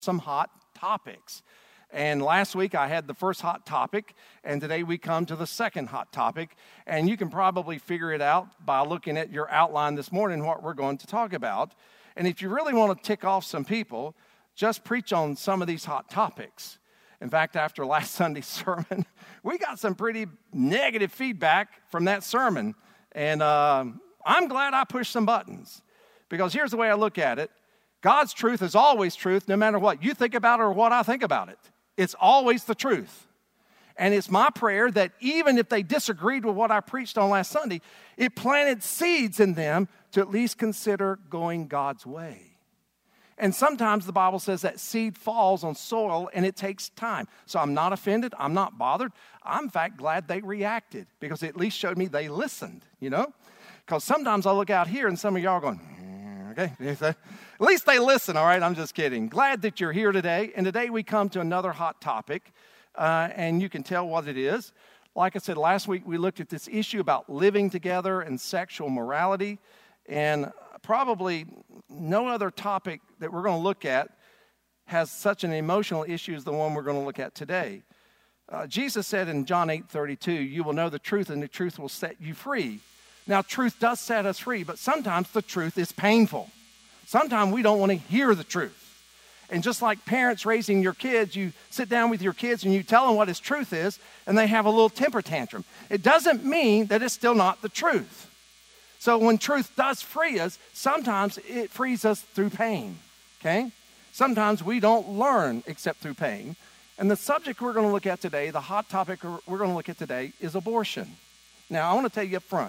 some hot topics. And last week I had the first hot topic, and today we come to the second hot topic. And you can probably figure it out by looking at your outline this morning, what we're going to talk about. And if you really want to tick off some people, just preach on some of these hot topics. In fact, after last Sunday's sermon, we got some pretty negative feedback from that sermon. And I'm glad I pushed some buttons, because here's the way I look at it. God's truth is always truth, no matter what you think about it or what I think about it. It's always the truth. And it's my prayer that even if they disagreed with what I preached on last Sunday, it planted seeds in them to at least consider going God's way. And sometimes the Bible says that seed falls on soil and it takes time. So I'm not offended. I'm not bothered. I'm, in fact, glad they reacted, because it at least showed me they listened, Because sometimes I look out here and some of y'all are going, okay. At least they listen, all right? I'm just kidding. Glad that you're here today. And today we come to another hot topic, and you can tell what it is. Like I said, last week we looked at this issue about living together and sexual morality. And probably no other topic that we're going to look at has such an emotional issue as the one we're going to look at today. Jesus said in John 8:32, "You will know the truth, and the truth will set you free." Now, truth does set us free, but sometimes the truth is painful. Sometimes we don't want to hear the truth. And just like parents raising your kids, you sit down with your kids and you tell them what his truth is, and they have a little temper tantrum. It doesn't mean that it's still not the truth. So when truth does free us, sometimes it frees us through pain, okay? Sometimes we don't learn except through pain. And the subject we're going to look at today, the hot topic we're going to look at today, is abortion. Now, I want to tell you up front,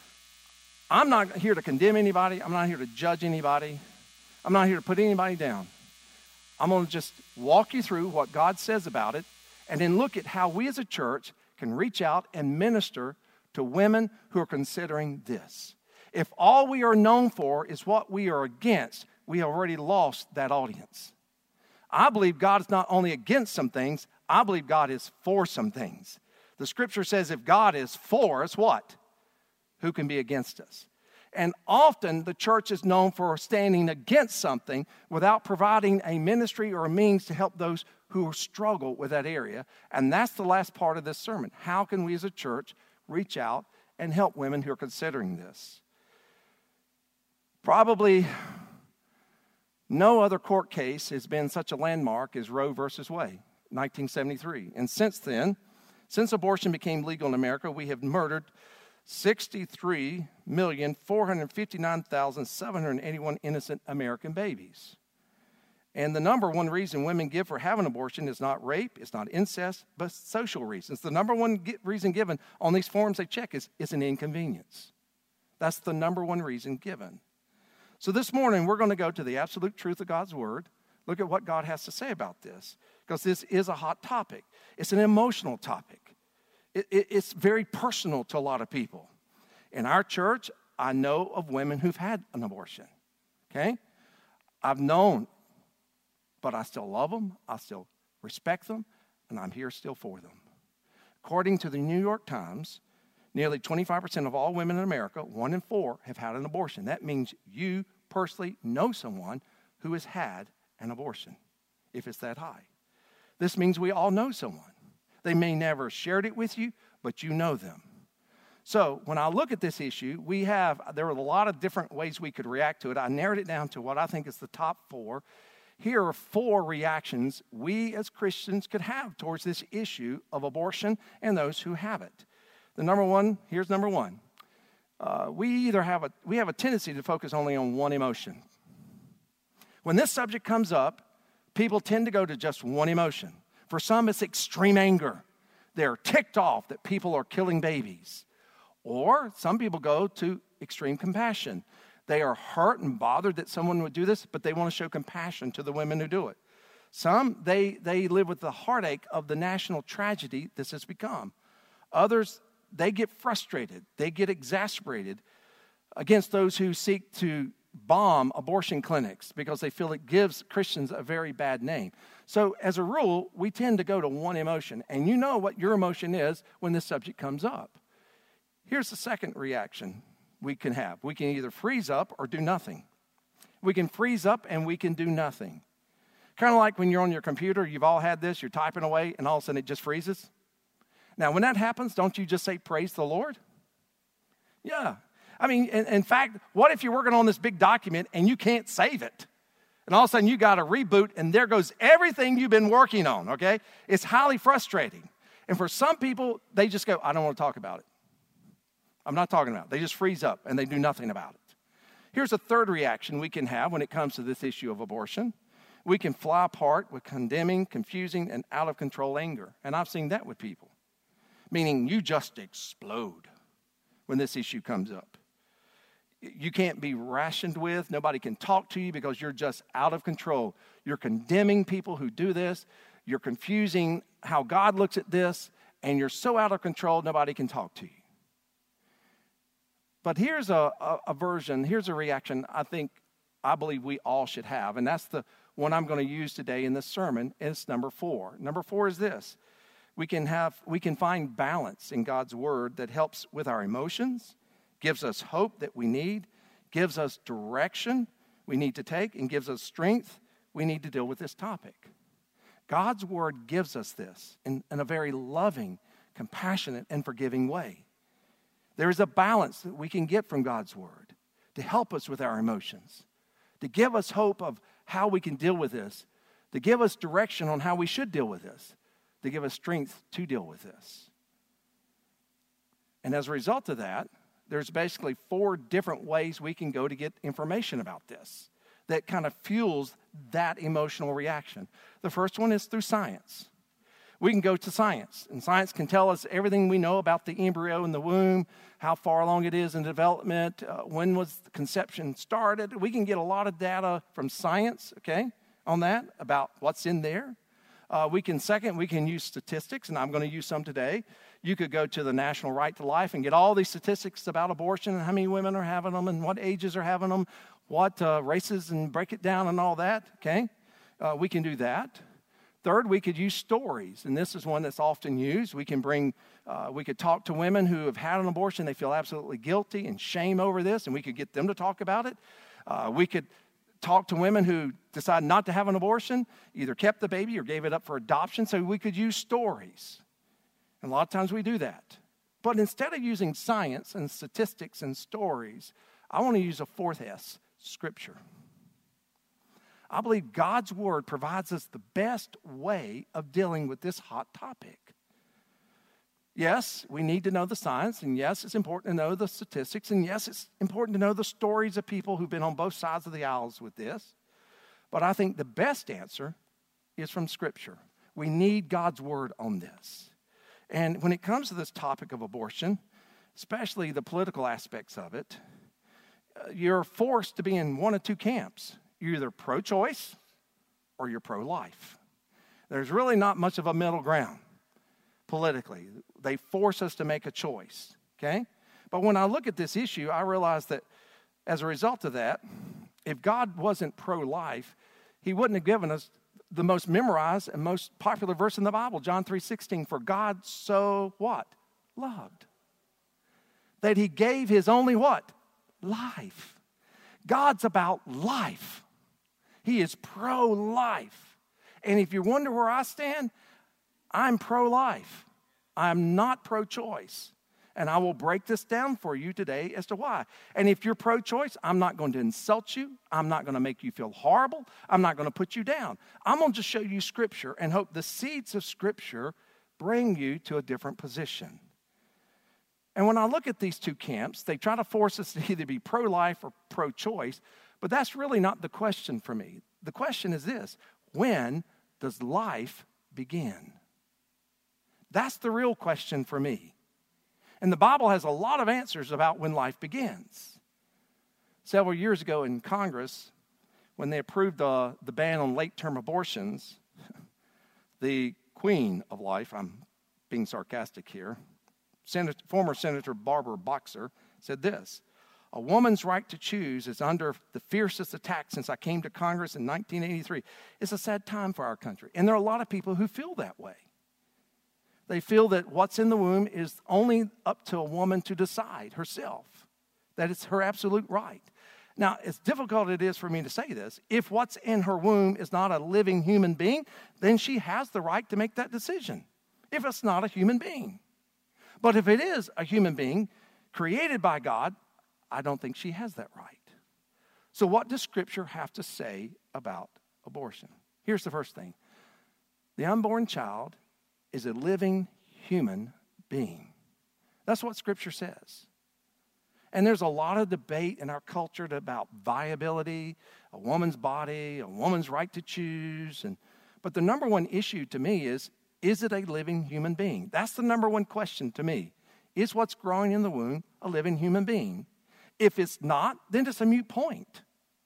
I'm not here to condemn anybody. I'm not here to judge anybody. I'm not here to put anybody down. I'm going to just walk you through what God says about it, and then look at how we as a church can reach out and minister to women who are considering this. If all we are known for is what we are against, we have already lost that audience. I believe God is not only against some things, I believe God is for some things. The scripture says if God is for us, what? Who can be against us? And often the church is known for standing against something without providing a ministry or a means to help those who struggle with that area. And that's the last part of this sermon. How can we as a church reach out and help women who are considering this? Probably no other court case has been such a landmark as Roe versus Wade, 1973. And since then, since abortion became legal in America, we have murdered 63,459,781 innocent American babies. And the number one reason women give for having an abortion is not rape, it's not incest, but social reasons. The number one reason given on these forms they check is an inconvenience. That's the number one reason given. So this morning, we're going to go to the absolute truth of God's word, look at what God has to say about this, because this is a hot topic. It's an emotional topic. It's very personal to a lot of people. In our church, I know of women who've had an abortion, okay? I've known, but I still love them, I still respect them, and I'm here still for them. According to the New York Times, nearly 25% of all women in America, 1 in 4, have had an abortion. That means you personally know someone who has had an abortion, if it's that high. This means we all know someone. They may never have shared it with you, but you know them. So when I look at this issue, there are a lot of different ways we could react to it. I narrowed it down to what I think is the top 4. Here are 4 reactions we as Christians could have towards this issue of abortion and those who have it. Here's number 1. We have a tendency to focus only on one emotion. When this subject comes up, people tend to go to just one emotion. For some, it's extreme anger. They're ticked off that people are killing babies. Or some people go to extreme compassion. They are hurt and bothered that someone would do this, but they want to show compassion to the women who do it. Some, they live with the heartache of the national tragedy this has become. Others, they get frustrated. They get exasperated against those who seek to bomb abortion clinics because they feel it gives Christians a very bad name. So as a rule, we tend to go to one emotion. And you know what your emotion is when this subject comes up. Here's the second reaction we can have. We can either freeze up or do nothing. We can freeze up and we can do nothing. Kind of like when you're on your computer, you've all had this, you're typing away, and all of a sudden it just freezes. Now, when that happens, don't you just say, praise the Lord? Yeah. I mean, in fact, what if you're working on this big document and you can't save it? And all of a sudden you got to reboot, and there goes everything you've been working on, okay? It's highly frustrating. And for some people, they just go, I don't want to talk about it. I'm not talking about it. They just freeze up, and they do nothing about it. Here's a third reaction we can have when it comes to this issue of abortion. We can fly apart with condemning, confusing, and out-of-control anger. And I've seen that with people, meaning you just explode when this issue comes up. You can't be rationed with. Nobody can talk to you because you're just out of control. You're condemning people who do this. You're confusing how God looks at this, and you're so out of control, nobody can talk to you. But here's a version, here's a reaction I believe we all should have, and that's the one I'm going to use today in this sermon, and it's number 4. Number 4 is this. We can find balance in God's word that helps with our emotions, gives us hope that we need, gives us direction we need to take, and gives us strength we need to deal with this topic. God's word gives us this in a very loving, compassionate, and forgiving way. There is a balance that we can get from God's word to help us with our emotions, to give us hope of how we can deal with this, to give us direction on how we should deal with this, to give us strength to deal with this. And as a result of that, there's basically 4 different ways we can go to get information about this that kind of fuels that emotional reaction. The first one is through science. We can go to science, and science can tell us everything we know about the embryo in the womb, how far along it is in development, when was the conception started. We can get a lot of data from science, okay, on that, about what's in there. We can use statistics, and I'm going to use some today. You could go to the National Right to Life and get all these statistics about abortion and how many women are having them and what ages are having them, what races, and break it down and all that, okay? We can do that. Third, we could use stories, and this is one that's often used. We could talk to women who have had an abortion. They feel absolutely guilty and shame over this, and we could get them to talk about it. We could talk to women who decide not to have an abortion, either kept the baby or gave it up for adoption, so we could use stories. And a lot of times we do that. But instead of using science and statistics and stories, I want to use a 4th S, Scripture. I believe God's word provides us the best way of dealing with this hot topic. Yes, we need to know the science, and yes, it's important to know the statistics, and yes, it's important to know the stories of people who've been on both sides of the aisles with this. But I think the best answer is from Scripture. We need God's word on this. And when it comes to this topic of abortion, especially the political aspects of it, you're forced to be in one of 2 camps. You're either pro-choice or you're pro-life. There's really not much of a middle ground politically. They force us to make a choice, okay? But when I look at this issue, I realize that as a result of that, if God wasn't pro-life, he wouldn't have given us the most memorized and most popular verse in the Bible, John 3:16, for God so what? Loved. That he gave his only what? Life. God's about life. He is pro-life. And if you wonder where I stand, I'm pro-life. I'm not pro-choice. And I will break this down for you today as to why. And if you're pro-choice, I'm not going to insult you. I'm not going to make you feel horrible. I'm not going to put you down. I'm going to just show you Scripture and hope the seeds of Scripture bring you to a different position. And when I look at these 2 camps, they try to force us to either be pro-life or pro-choice, but that's really not the question for me. The question is this: when does life begin? That's the real question for me. And the Bible has a lot of answers about when life begins. Several years ago in Congress, when they approved the ban on late-term abortions, the queen of life, I'm being sarcastic here, former Senator Barbara Boxer said this: a woman's right to choose is under the fiercest attack since I came to Congress in 1983. It's a sad time for our country. And there are a lot of people who feel that way. They feel that what's in the womb is only up to a woman to decide herself, that it's her absolute right. Now, as difficult it is for me to say this, if what's in her womb is not a living human being, then she has the right to make that decision, if it's not a human being. But if it is a human being created by God, I don't think she has that right. So what does Scripture have to say about abortion? Here's the first thing. The unborn child is a living human being. That's what Scripture says. And there's a lot of debate in our culture about viability, a woman's body, a woman's right to choose. But the number one issue to me is it a living human being? That's the number one question to me. Is what's growing in the womb a living human being? If it's not, then it's a moot point.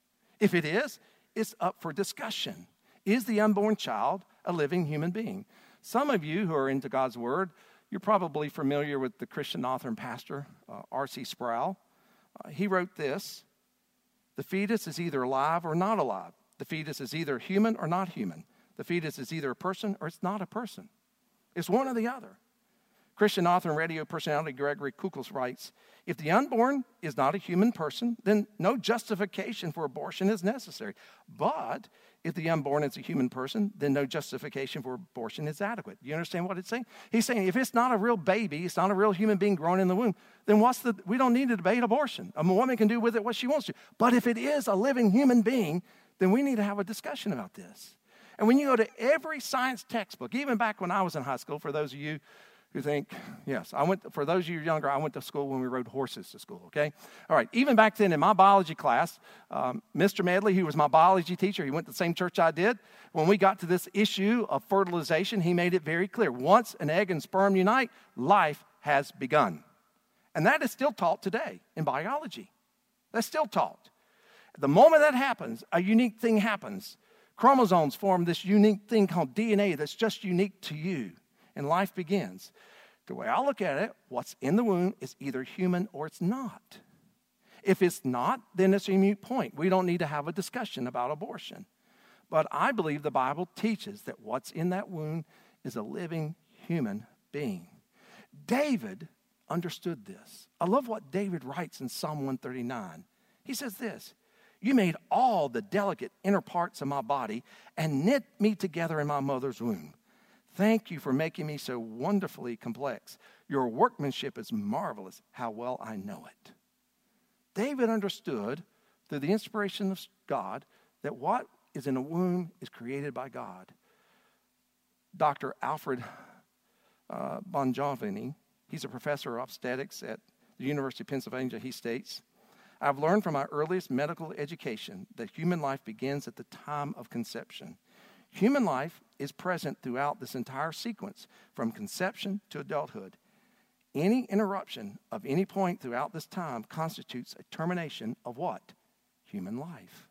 If it is, it's up for discussion. Is the unborn child a living human being? Some of you who are into God's Word, you're probably familiar with the Christian author and pastor, R.C. Sproul. He wrote this: the fetus is either alive or not alive. The fetus is either human or not human. The fetus is either a person or it's not a person. It's one or the other. Christian author and radio personality Gregory Kuklis writes, if the unborn is not a human person, then no justification for abortion is necessary. But if the unborn is a human person, then no justification for abortion is adequate. You understand what it's saying? He's saying if it's not a real baby, it's not a real human being growing in the womb, then we don't need to debate abortion. A woman can do with it what she wants to. But if it is a living human being, then we need to have a discussion about this. And when you go to every science textbook, even back when I was in high school, for those of you who think, yes, for those of you younger, I went to school when we rode horses to school, okay? All right, even back then in my biology class, Mr. Medley, who was my biology teacher, he went to the same church I did. When we got to this issue of fertilization, he made it very clear. Once an egg and sperm unite, life has begun. And that is still taught today in biology. That's still taught. The moment that happens, a unique thing happens. Chromosomes form this unique thing called DNA that's just unique to you. And life begins. The way I look at it, what's in the womb is either human or it's not. If it's not, then it's a moot point. We don't need to have a discussion about abortion. But I believe the Bible teaches that what's in that womb is a living human being. David understood this. I love what David writes in Psalm 139. He says this: you made all the delicate inner parts of my body and knit me together in my mother's womb. Thank you for making me so wonderfully complex. Your workmanship is marvelous. How well I know it. David understood through the inspiration of God that what is in a womb is created by God. Dr. Alfred Bongiovanni, he's a professor of obstetrics at the University of Pennsylvania. He states, I've learned from my earliest medical education that human life begins at the time of conception. Human life is present throughout this entire sequence, from conception to adulthood. Any interruption of any point throughout this time constitutes a termination of what? Human life.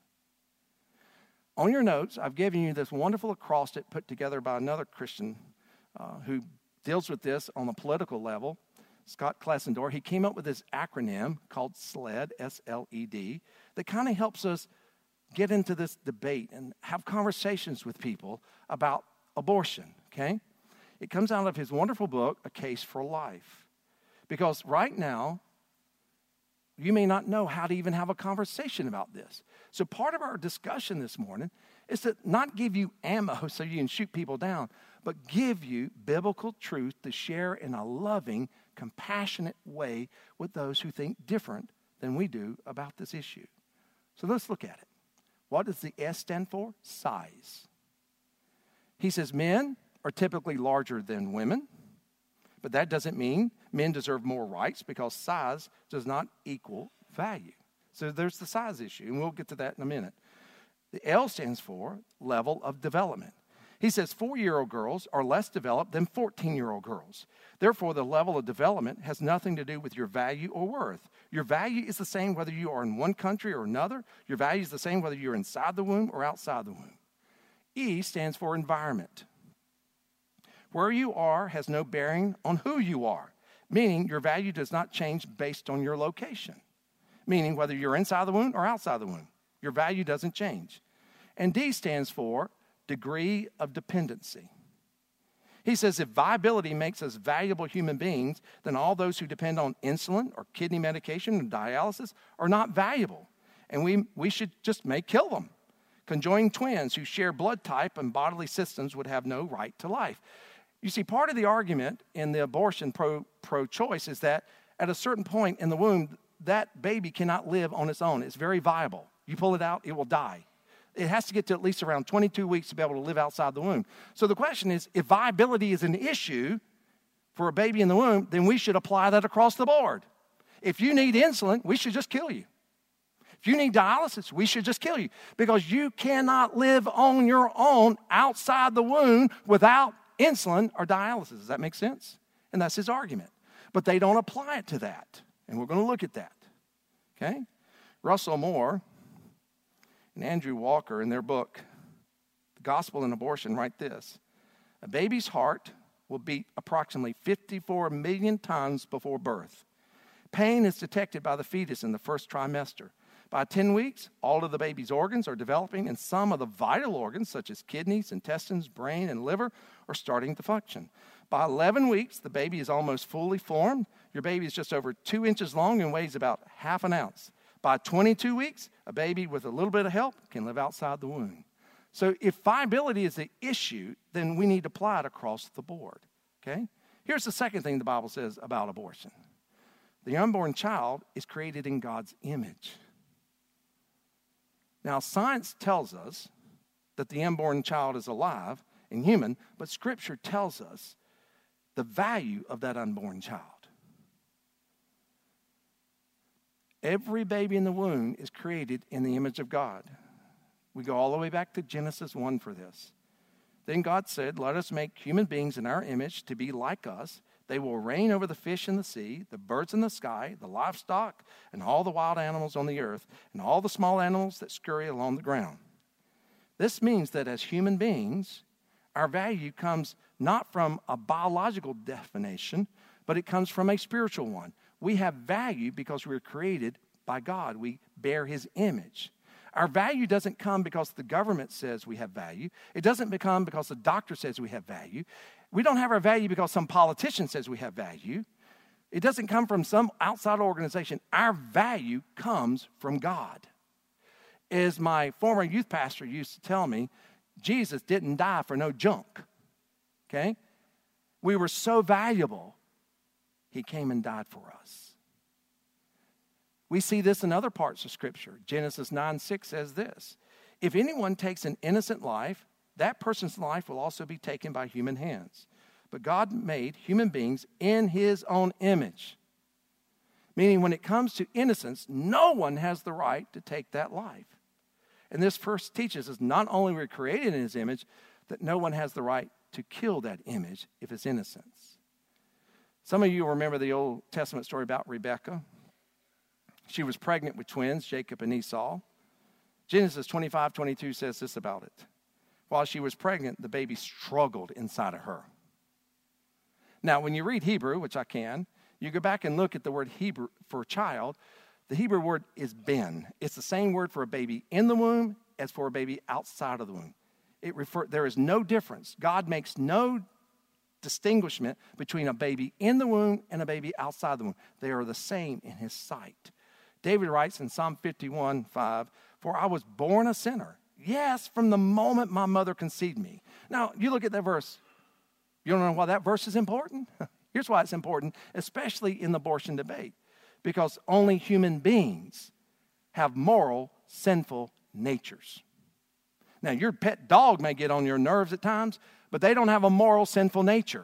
On your notes, I've given you this wonderful acrostic put together by another Christian who deals with this on a political level, Scott Klesendor. He came up with this acronym called SLED, S-L-E-D, that kind of helps us get into this debate and have conversations with people about abortion, okay? It comes out of his wonderful book, A Case for Life. Because right now, you may not know how to even have a conversation about this. So part of our discussion this morning is to not give you ammo so you can shoot people down, but give you biblical truth to share in a loving, compassionate way with those who think different than we do about this issue. So let's look at it. What does the S stand for? Size. He says men are typically larger than women, but that doesn't mean men deserve more rights because size does not equal value. So there's the size issue, and we'll get to that in a minute. The L stands for level of development. He says 4-year-old girls are less developed than 14-year-old girls. Therefore, the level of development has nothing to do with your value or worth. Your value is the same whether you are in one country or another. Your value is the same whether you're inside the womb or outside the womb. E stands for environment. Where you are has no bearing on who you are, meaning your value does not change based on your location, meaning whether you're inside the womb or outside the womb, your value doesn't change. And D stands for degree of dependency. He says if viability makes us valuable human beings, then all those who depend on insulin or kidney medication or dialysis are not valuable. and we should just kill them. Conjoined twins who share blood type and bodily systems would have no right to life. You see, part of the argument in the abortion pro-choice is that at a certain point in the womb, that baby cannot live on its own. It's very viable. You pull it out, it will die. It has to get to at least around 22 weeks to be able to live outside the womb. So the question is, if viability is an issue for a baby in the womb, then we should apply that across the board. If you need insulin, we should just kill you. If you need dialysis, we should just kill you. Because you cannot live on your own outside the womb without insulin or dialysis. Does that make sense? And that's his argument. But they don't apply it to that. And we're going to look at that. Okay? Russell Moore and Andrew Walker in their book, The Gospel in Abortion, write this. A baby's heart will beat approximately 54 million times before birth. Pain is detected by the fetus in the first trimester. By 10 weeks, all of the baby's organs are developing, and some of the vital organs, such as kidneys, intestines, brain, and liver, are starting to function. By 11 weeks, the baby is almost fully formed. Your baby is just over 2 inches long and weighs about half an ounce. By 22 weeks, a baby with a little bit of help can live outside the womb. So if viability is the issue, then we need to apply it across the board. Okay? Here's the second thing the Bible says about abortion. The unborn child is created in God's image. Now, science tells us that the unborn child is alive and human, but Scripture tells us the value of that unborn child. Every baby in the womb is created in the image of God. We go all the way back to Genesis 1 for this. Then God said, let us make human beings in our image to be like us. They will reign over the fish in the sea, the birds in the sky, the livestock, and all the wild animals on the earth, and all the small animals that scurry along the ground. This means that as human beings, our value comes not from a biological definition, but it comes from a spiritual one. We have value because we were created by God. We bear his image. Our value doesn't come because the government says we have value. It doesn't come because the doctor says we have value. We don't have our value because some politician says we have value. It doesn't come from some outside organization. Our value comes from God. As my former youth pastor used to tell me, Jesus didn't die for no junk. Okay? We were so valuable, he came and died for us. We see this in other parts of Scripture. Genesis 9:6 says this. If anyone takes an innocent life, that person's life will also be taken by human hands. But God made human beings in his own image. Meaning when it comes to innocence, no one has the right to take that life. And this verse teaches us not only we're created in his image, that no one has the right to kill that image if it's innocence. Some of you remember the Old Testament story about Rebekah. She was pregnant with twins, Jacob and Esau. Genesis 25:22 says this about it. While she was pregnant, the baby struggled inside of her. Now, when you read Hebrew, which I can, you go back and look at the word Hebrew for child. The Hebrew word is ben. It's the same word for a baby in the womb as for a baby outside of the womb. There is no difference. God makes no distinguishment between a baby in the womb and a baby outside the womb. They are the same in his sight. David writes in Psalm 51:5, for I was born a sinner. Yes, from the moment my mother conceived me. Now, you look at that verse. You don't know why that verse is important? Here's why it's important, especially in the abortion debate. Because only human beings have moral, sinful natures. Now, your pet dog may get on your nerves at times, but they don't have a moral, sinful nature.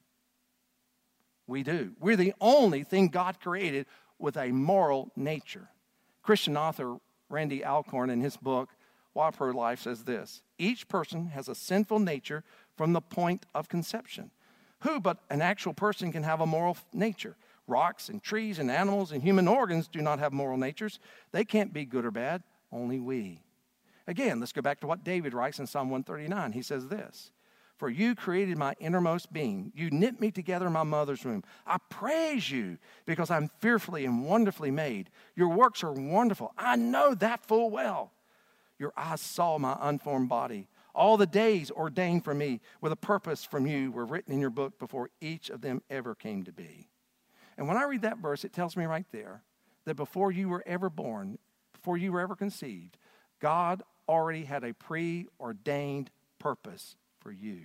We do. We're the only thing God created with a moral nature. Christian author Randy Alcorn in his book, Why Pro-Life, says this. Each person has a sinful nature from the point of conception. Who but an actual person can have a moral nature? Rocks and trees and animals and human organs do not have moral natures. They can't be good or bad, only we. Again, let's go back to what David writes in Psalm 139. He says this. For you created my innermost being. You knit me together in my mother's womb. I praise you because I'm fearfully and wonderfully made. Your works are wonderful. I know that full well. Your eyes saw my unformed body. All the days ordained for me with a purpose from you were written in your book before each of them ever came to be. And when I read that verse, it tells me right there that before you were ever born, before you were ever conceived, God already had a preordained purpose for you.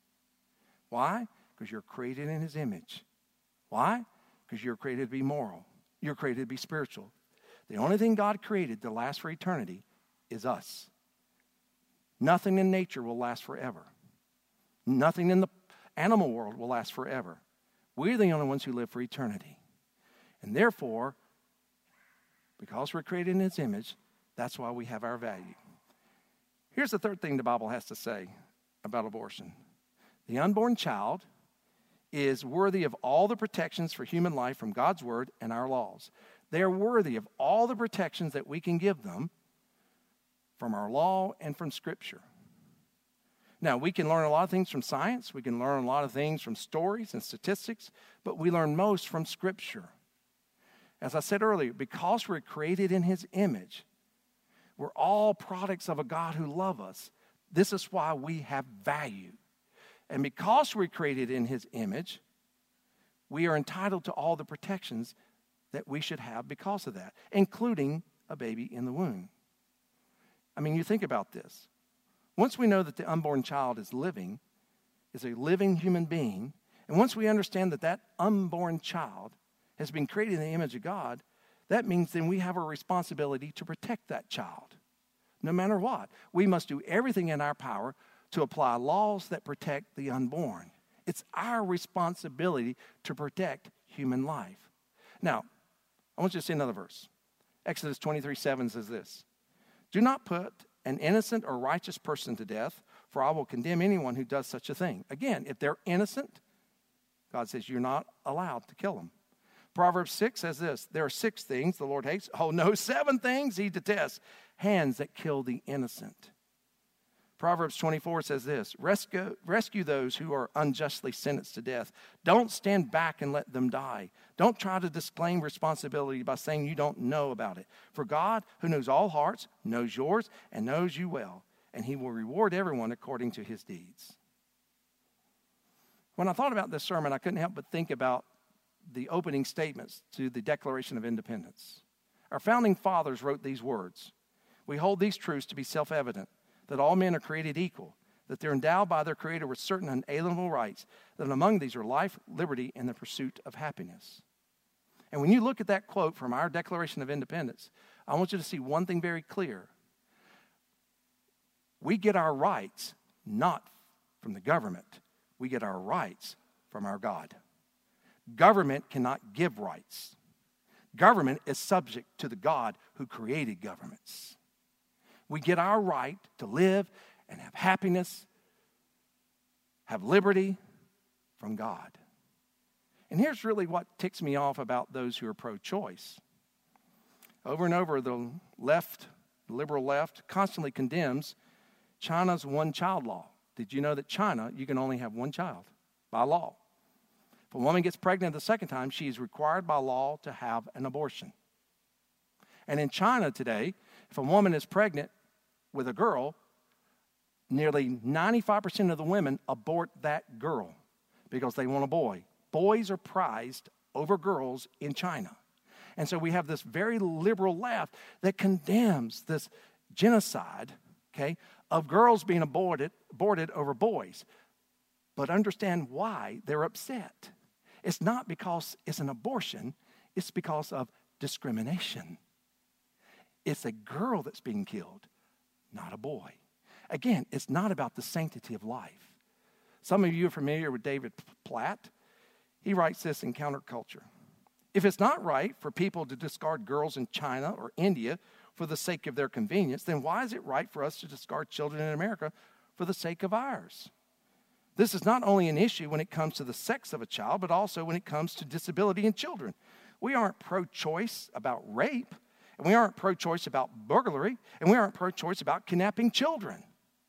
Why? Because you're created in his image. Why? Because you're created to be moral. You're created to be spiritual. The only thing God created to last for eternity is us. Nothing in nature will last forever. Nothing in the animal world will last forever. We're the only ones who live for eternity. And therefore, because we're created in his image, that's why we have our value. Here's the third thing the Bible has to say about abortion. The unborn child is worthy of all the protections for human life from God's word and our laws. They are worthy of all the protections that we can give them from our law and from Scripture. Now, we can learn a lot of things from science. We can learn a lot of things from stories and statistics, but we learn most from Scripture. As I said earlier, because we're created in his image, we're all products of a God who loves us. This is why we have value. And because we're created in his image, we are entitled to all the protections that we should have because of that, including a baby in the womb. I mean, you think about this. Once we know that the unborn child is a living human being, and once we understand that that unborn child has been created in the image of God, that means then we have a responsibility to protect that child, no matter what. We must do everything in our power to apply laws that protect the unborn. It's our responsibility to protect human life. Now, I want you to see another verse. Exodus 23:7 says this: "Do not put an innocent or righteous person to death, for I will condemn anyone who does such a thing." Again, if they're innocent, God says you're not allowed to kill them. Proverbs 6 says this: "There are 6 things the Lord hates. Oh no, 7 things he detests. Hands that kill the innocent." Proverbs 24 says this: Rescue those who are unjustly sentenced to death. Don't stand back and let them die. Don't try to disclaim responsibility by saying you don't know about it. For God, who knows all hearts, knows yours and knows you well, and he will reward everyone according to his deeds. When I thought about this sermon, I couldn't help but think about the opening statements to the Declaration of Independence. Our founding fathers wrote these words: "We hold these truths to be self-evident, that all men are created equal, that they're endowed by their Creator with certain unalienable rights, that among these are life, liberty, and the pursuit of happiness." And when you look at that quote from our Declaration of Independence, I want you to see one thing very clear. We get our rights not from the government. We get our rights from our God. Government cannot give rights. Government is subject to the God who created governments. We get our right to live and have happiness, have liberty from God. And here's really what ticks me off about those who are pro-choice. Over and over, the liberal left, constantly condemns China's one-child law. Did you know that China, you can only have one child by law? If a woman gets pregnant the second time, she is required by law to have an abortion. And in China today, if a woman is pregnant with a girl, nearly 95% of the women abort that girl because they want a boy. Boys are prized over girls in China. And so we have this very liberal left that condemns this genocide, of girls being aborted over boys. But understand why they're upset. It's not because it's an abortion, it's because of discrimination. It's a girl that's being killed, not a boy. Again, it's not about the sanctity of life. Some of you are familiar with David Platt. He writes this in Counterculture: "If it's not right for people to discard girls in China or India for the sake of their convenience, then why is it right for us to discard children in America for the sake of ours? This is not only an issue when it comes to the sex of a child, but also when it comes to disability in children. We aren't pro-choice about rape, and we aren't pro-choice about burglary, and we aren't pro-choice about kidnapping children.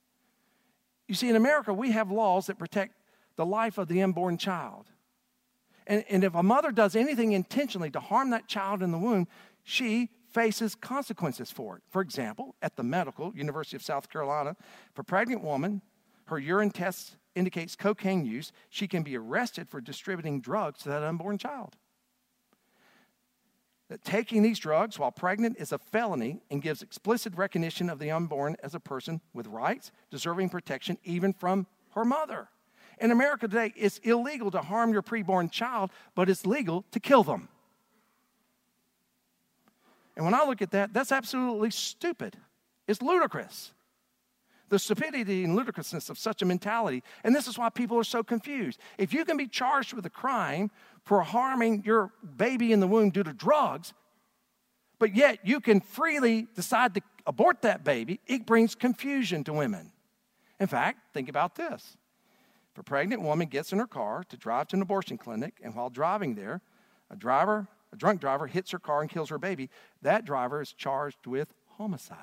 You see, in America, we have laws that protect the life of the unborn child. And if a mother does anything intentionally to harm that child in the womb, she faces consequences for it. For example, at the University of South Carolina, if a pregnant woman, her urine test indicates cocaine use, she can be arrested for distributing drugs to that unborn child. that taking these drugs while pregnant is a felony and gives explicit recognition of the unborn as a person with rights, deserving protection even from her mother. In America today, it's illegal to harm your preborn child, but it's legal to kill them. And when I look at that, that's absolutely stupid. It's ludicrous. The stupidity and ludicrousness of such a mentality. And this is why people are so confused. If you can be charged with a crime for harming your baby in the womb due to drugs, but yet you can freely decide to abort that baby, it brings confusion to women. In fact, think about this. If a pregnant woman gets in her car to drive to an abortion clinic, and while driving there, a drunk driver hits her car and kills her baby, that driver is charged with homicide.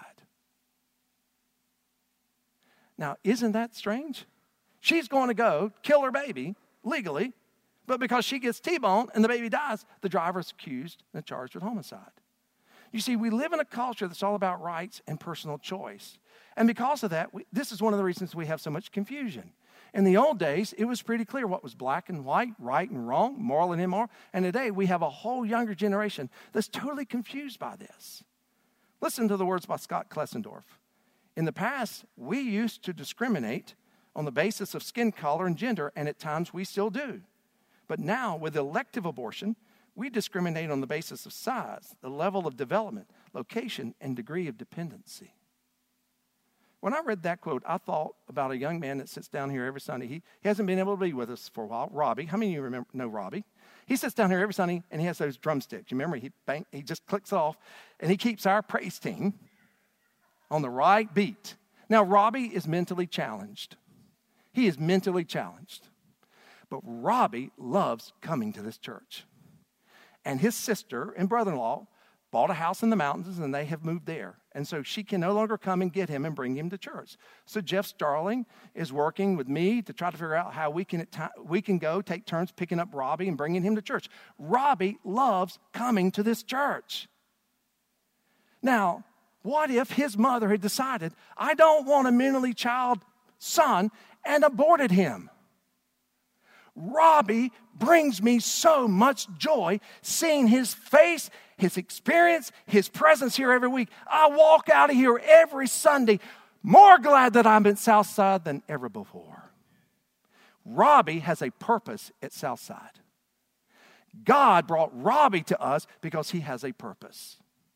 Now, isn't that strange? She's going to go kill her baby legally, but because she gets T-boned and the baby dies, the driver's accused and charged with homicide. You see, we live in a culture that's all about rights and personal choice. And because of that, this is one of the reasons we have so much confusion. In the old days, it was pretty clear what was black and white, right and wrong, moral and immoral. And today, we have a whole younger generation that's totally confused by this. Listen to the words by Scott Klesendorf. In the past, we used to discriminate on the basis of skin color and gender, and at times we still do. But now, with elective abortion, we discriminate on the basis of size, the level of development, location, and degree of dependency. When I read that quote, I thought about a young man that sits down here every Sunday. He hasn't been able to be with us for a while, Robbie. How many of you know Robbie? He sits down here every Sunday, and he has those drumsticks. You remember, he just clicks off, and he keeps our praise team on the right beat. Now, Robbie is mentally challenged. He is mentally challenged. But Robbie loves coming to this church. And his sister and brother-in-law bought a house in the mountains, and they have moved there. And so she can no longer come and get him and bring him to church. So Jeff Starling is working with me to try to figure out how we can go take turns picking up Robbie and bringing him to church. Robbie loves coming to this church. Now, what if his mother had decided, I don't want a mentally challenged son, and aborted him? Robbie brings me so much joy seeing his face, his experience, his presence here every week. I walk out of here every Sunday more glad that I'm at Southside than ever before. Robbie has a purpose at Southside. God brought Robbie to us because he has a purpose.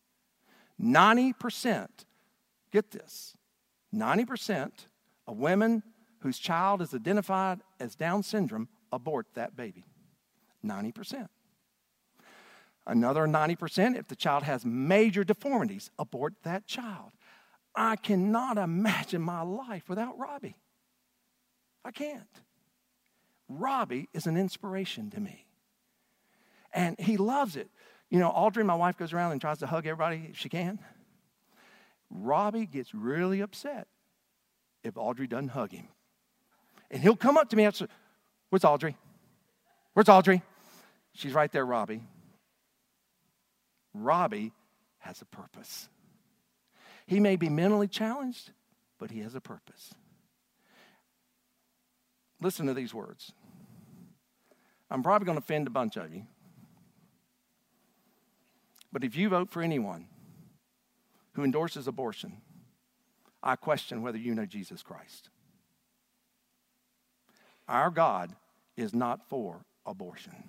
90%, get this, 90% of women whose child is identified as Down syndrome abort that baby. 90%. Another 90%, if the child has major deformities, abort that child. I cannot imagine my life without Robbie. I can't. Robbie is an inspiration to me. And he loves it. You know, Audrey, my wife, goes around and tries to hug everybody if she can. Robbie gets really upset if Audrey doesn't hug him. And he'll come up to me and say, where's Audrey? Where's Audrey? She's right there, Robbie. Robbie has a purpose. He may be mentally challenged, but he has a purpose. Listen to these words. I'm probably going to offend a bunch of you. But if you vote for anyone who endorses abortion, I question whether you know Jesus Christ. Our God is not for abortion.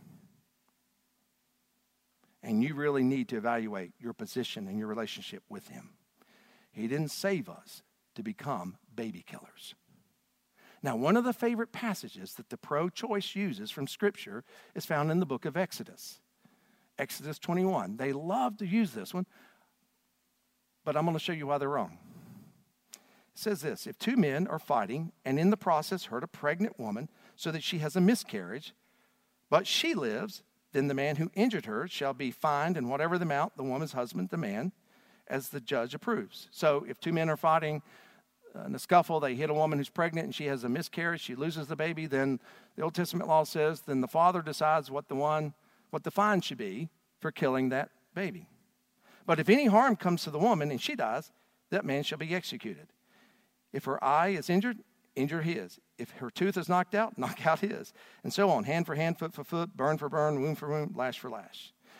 And you really need to evaluate your position and your relationship with him. He didn't save us to become baby killers. Now, one of the favorite passages that the pro-choice uses from Scripture is found in the book of Exodus. Exodus 21. They love to use this one, but I'm going to show you why they're wrong. It says this: if two men are fighting and in the process hurt a pregnant woman so that she has a miscarriage, but she lives, then the man who injured her shall be fined in whatever the amount the woman's husband demand, as the judge approves. So if two men are fighting in a scuffle, they hit a woman who's pregnant and she has a miscarriage, she loses the baby, then the Old Testament law says, then the father decides what the fine should be for killing that baby. But if any harm comes to the woman and she dies, that man shall be executed. If her eye is injured, injure his. If her tooth is knocked out, knock out his. And so on, hand for hand, foot for foot, burn for burn, wound for wound, lash for lash.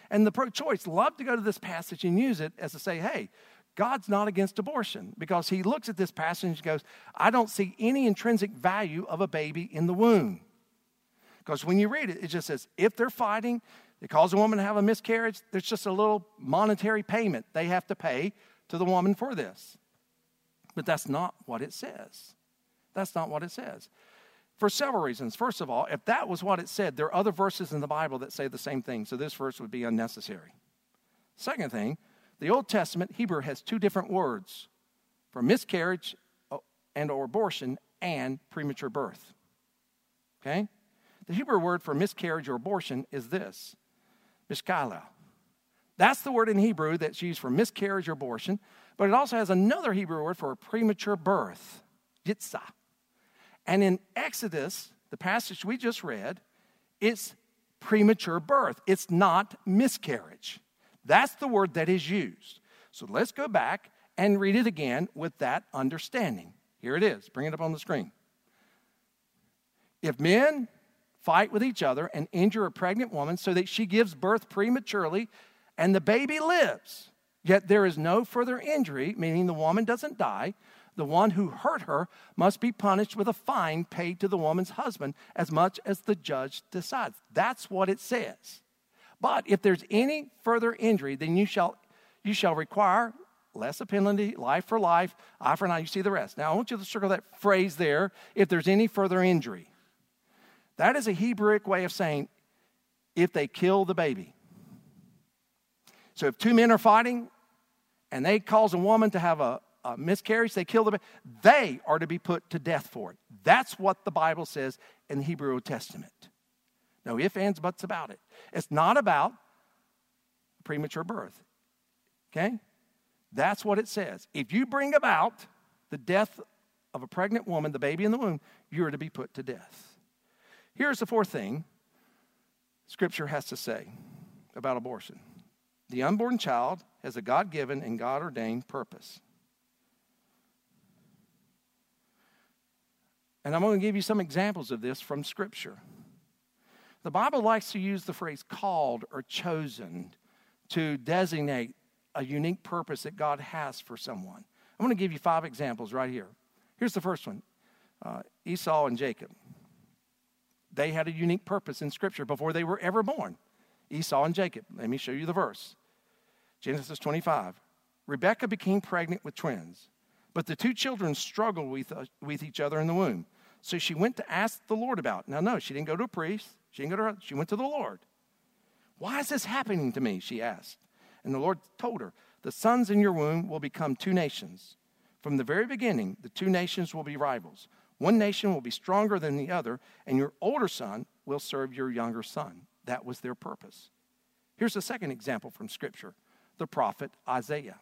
And the pro-choice love to go to this passage and use it as to say, hey, God's not against abortion, because he looks at this passage and goes, I don't see any intrinsic value of a baby in the womb. Because when you read it, it just says, if they're fighting, it causes a woman to have a miscarriage, there's just a little monetary payment they have to pay to the woman for this. But that's not what it says. That's not what it says. For several reasons. First of all, if that was what it said, there are other verses in the Bible that say the same thing, so this verse would be unnecessary. Second thing, the Old Testament Hebrew has two different words for miscarriage and or abortion and premature birth. Okay? The Hebrew word for miscarriage or abortion is this, mishkala. That's the word in Hebrew that's used for miscarriage or abortion, but it also has another Hebrew word for a premature birth, yitzah. And in Exodus, the passage we just read, it's premature birth. It's not miscarriage. That's the word that is used. So let's go back and read it again with that understanding. Here it is. Bring it up on the screen. If men fight with each other and injure a pregnant woman so that she gives birth prematurely and the baby lives, yet there is no further injury, meaning the woman doesn't die, the one who hurt her must be punished with a fine paid to the woman's husband as much as the judge decides. That's what it says. But if there's any further injury, then you shall require less a penalty, life for life, eye for an eye. You see the rest. Now, I want you to circle that phrase there, if there's any further injury. That is a Hebrewic way of saying, if they kill the baby. So if two men are fighting and they cause a woman to have a miscarriage, they kill the baby, they are to be put to death for it. That's what the Bible says in the Hebrew Old Testament. No ifs, ands, buts about it. It's not about premature birth. Okay? That's what it says. If you bring about the death of a pregnant woman, the baby in the womb, you're to be put to death. Here's the fourth thing Scripture has to say about abortion. The unborn child has a God-given and God-ordained purpose. And I'm going to give you some examples of this from Scripture. The Bible likes to use the phrase called or chosen to designate a unique purpose that God has for someone. I'm going to give you 5 examples right here. Here's the first one, Esau and Jacob. They had a unique purpose in Scripture before they were ever born. Esau and Jacob. Let me show you the verse. Genesis 25. Rebekah became pregnant with twins, but the 2 children struggled with each other in the womb. So she went to ask the Lord about it. Now, no, she didn't go to a priest. She went to the Lord. Why is this happening to me, she asked. And the Lord told her, the sons in your womb will become 2 nations. From the very beginning, the 2 nations will be rivals. One nation will be stronger than the other, and your older son will serve your younger son. That was their purpose. Here's a second example from Scripture, the prophet Isaiah.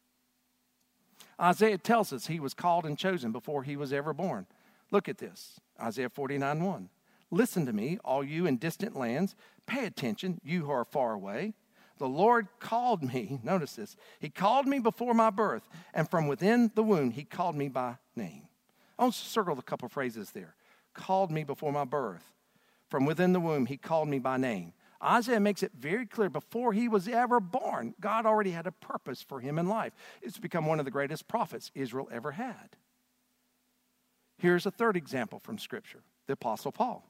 Isaiah tells us he was called and chosen before he was ever born. Look at this, Isaiah 49:1. Listen to me, all you in distant lands. Pay attention, you who are far away. The Lord called me, notice this, he called me before my birth, and from within the womb he called me by name. I want to circle a couple phrases there. Called me before my birth. From within the womb he called me by name. Isaiah makes it very clear before he was ever born, God already had a purpose for him in life. It's become one of the greatest prophets Israel ever had. Here's a third example from Scripture, the Apostle Paul.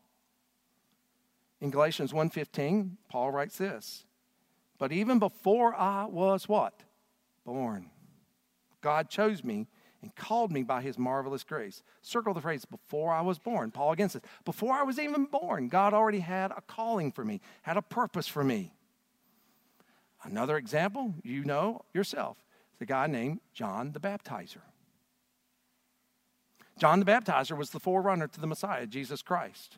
In Galatians 1:15, Paul writes this, but even before I was what? Born. God chose me and called me by his marvelous grace. Circle the phrase, before I was born. Paul again says, before I was even born, God already had a calling for me, had a purpose for me. Another example, you know yourself, is a guy named John the Baptizer. John the Baptizer was the forerunner to the Messiah, Jesus Christ.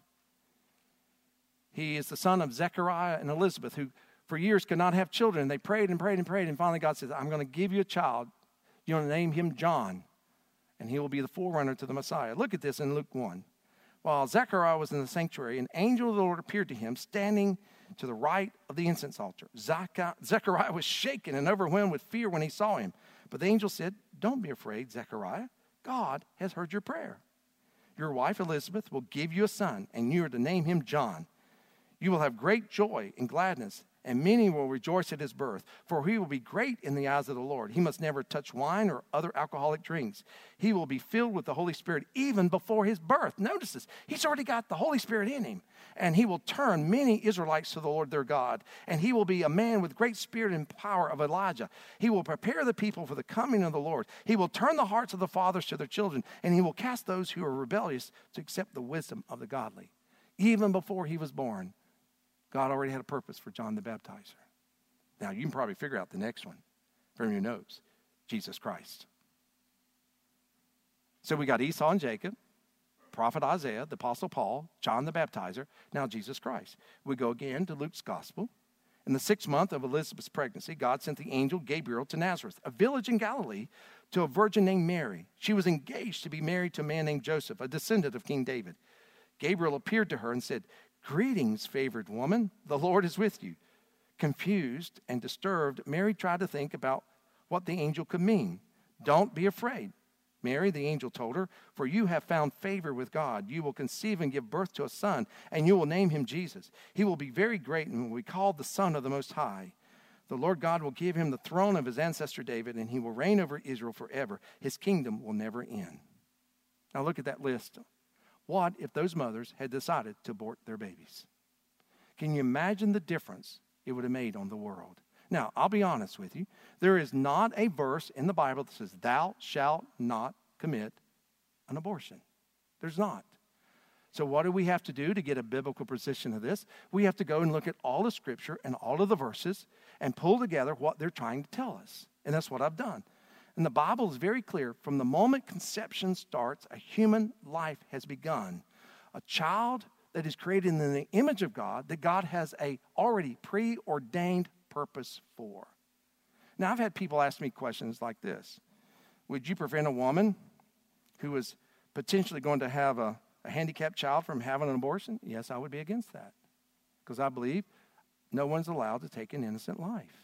He is the son of Zechariah and Elizabeth, who for years could not have children. They prayed and prayed and prayed, and finally God says, I'm going to give you a child. You're going to name him John, and he will be the forerunner to the Messiah. Look at this in Luke 1. While Zechariah was in the sanctuary, an angel of the Lord appeared to him, standing to the right of the incense altar. Zechariah was shaken and overwhelmed with fear when he saw him. But the angel said, don't be afraid, Zechariah. God has heard your prayer. Your wife Elizabeth will give you a son, and you are to name him John. You will have great joy and gladness, and many will rejoice at his birth, for he will be great in the eyes of the Lord. He must never touch wine or other alcoholic drinks. He will be filled with the Holy Spirit even before his birth. Notice this. He's already got the Holy Spirit in him. And he will turn many Israelites to the Lord their God. And he will be a man with great spirit and power of Elijah. He will prepare the people for the coming of the Lord. He will turn the hearts of the fathers to their children, and he will cast those who are rebellious to accept the wisdom of the godly. Even before he was born, God already had a purpose for John the Baptizer. Now, you can probably figure out the next one from your notes. Jesus Christ. So we got Esau and Jacob, prophet Isaiah, the apostle Paul, John the Baptizer, now Jesus Christ. We go again to Luke's gospel. In the 6th month of Elizabeth's pregnancy, God sent the angel Gabriel to Nazareth, a village in Galilee, to a virgin named Mary. She was engaged to be married to a man named Joseph, a descendant of King David. Gabriel appeared to her and said, "Greetings, favored woman, the Lord is with you." Confused and disturbed, Mary tried to think about what the angel could mean. "Don't be afraid, Mary," the angel told her, "for you have found favor with God. You will conceive and give birth to a son, and you will name him Jesus. He will be very great and will be called the Son of the Most High. The Lord God will give him the throne of his ancestor David, and he will reign over Israel forever. His kingdom will never end." Now look at that list. What if those mothers had decided to abort their babies? Can you imagine the difference it would have made on the world? Now, I'll be honest with you. There is not a verse in the Bible that says, "Thou shalt not commit an abortion." There's not. So what do we have to do to get a biblical position of this? We have to go and look at all the Scripture and all of the verses and pull together what they're trying to tell us. And that's what I've done. And the Bible is very clear. From the moment conception starts, a human life has begun. A child that is created in the image of God, that God has a already preordained purpose for. Now, I've had people ask me questions like this. Would you prevent a woman who is potentially going to have a handicapped child from having an abortion? Yes, I would be against that. Because I believe no one's allowed to take an innocent life.